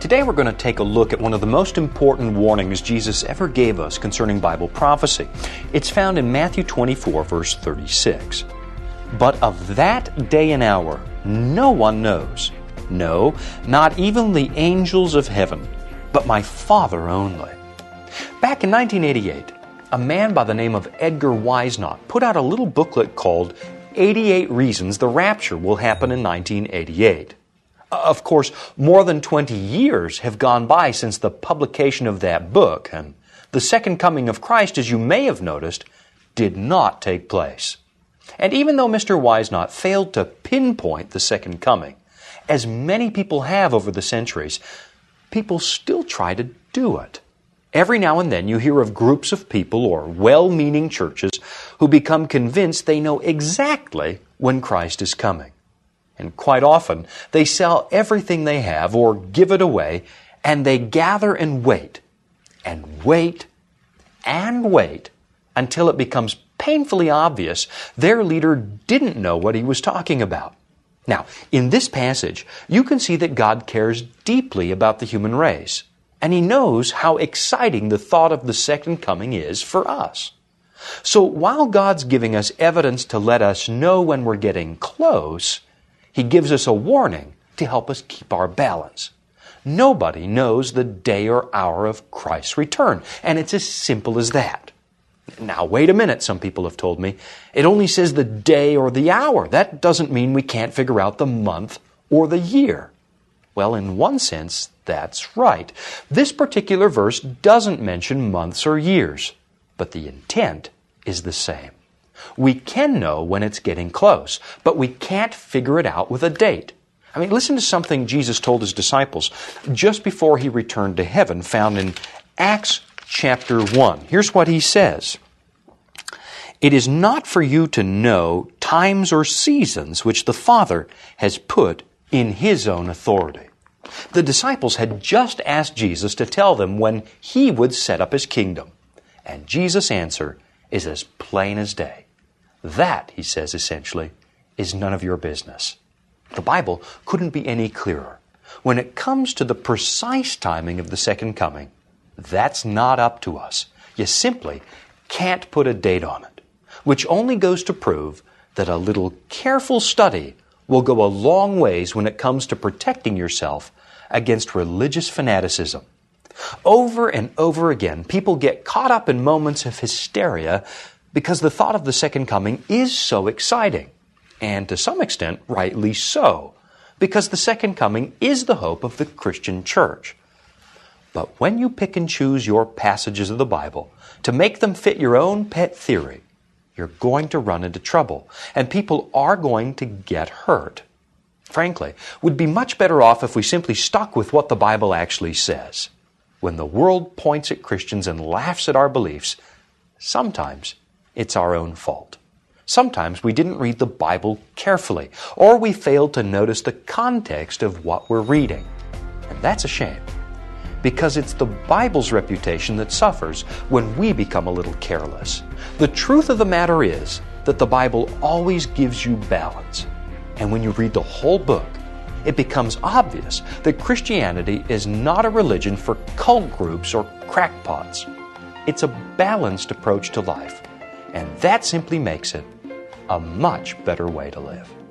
Today we're going to take a look at one of the most important warnings Jesus ever gave us concerning Bible prophecy. It's found in Matthew 24, verse 36. But of that day and hour no one knows, no, not even the angels of heaven, but my Father only. Back in 1988, a man by the name of Edgar Wisnott put out a little booklet called 88 Reasons the Rapture Will Happen in 1988. Of course, more than 20 years have gone by since the publication of that book, and the second coming of Christ, as you may have noticed, did not take place. And even though Mr. Wisnott failed to pinpoint the second coming, as many people have over the centuries, people still try to do it. Every now and then you hear of groups of people or well-meaning churches who become convinced they know exactly when Christ is coming. And quite often, they sell everything they have or give it away, and they gather and wait, and wait, and wait, until it becomes painfully obvious their leader didn't know what he was talking about. Now, in this passage, you can see that God cares deeply about the human race, and He knows how exciting the thought of the second coming is for us. So while God's giving us evidence to let us know when we're getting close, He gives us a warning to help us keep our balance. Nobody knows the day or hour of Christ's return, and it's as simple as that. Now, wait a minute, some people have told me. It only says the day or the hour. That doesn't mean we can't figure out the month or the year. Well, in one sense, that's right. This particular verse doesn't mention months or years, but the intent is the same. We can know when it's getting close, but we can't figure it out with a date. I mean, listen to something Jesus told His disciples just before He returned to heaven, found in Acts chapter 1. Here's what He says. It is not for you to know times or seasons which the Father has put in His own authority. The disciples had just asked Jesus to tell them when He would set up His kingdom. And Jesus' answer is as plain as day. That, He says essentially, is none of your business. The Bible couldn't be any clearer. When it comes to the precise timing of the second coming, that's not up to us. You simply can't put a date on it, which only goes to prove that a little careful study will go a long ways when it comes to protecting yourself against religious fanaticism. Over and over again, people get caught up in moments of hysteria because the thought of the second coming is so exciting, and to some extent, rightly so, because the second coming is the hope of the Christian church. But when you pick and choose your passages of the Bible to make them fit your own pet theory, you're going to run into trouble, and people are going to get hurt. Frankly, we'd be much better off if we simply stuck with what the Bible actually says. When the world points at Christians and laughs at our beliefs, sometimes it's our own fault. Sometimes we didn't read the Bible carefully, or we failed to notice the context of what we're reading. And that's a shame, because it's the Bible's reputation that suffers when we become a little careless. The truth of the matter is that the Bible always gives you balance. And when you read the whole book, it becomes obvious that Christianity is not a religion for cult groups or crackpots. It's a balanced approach to life, and that simply makes it a much better way to live.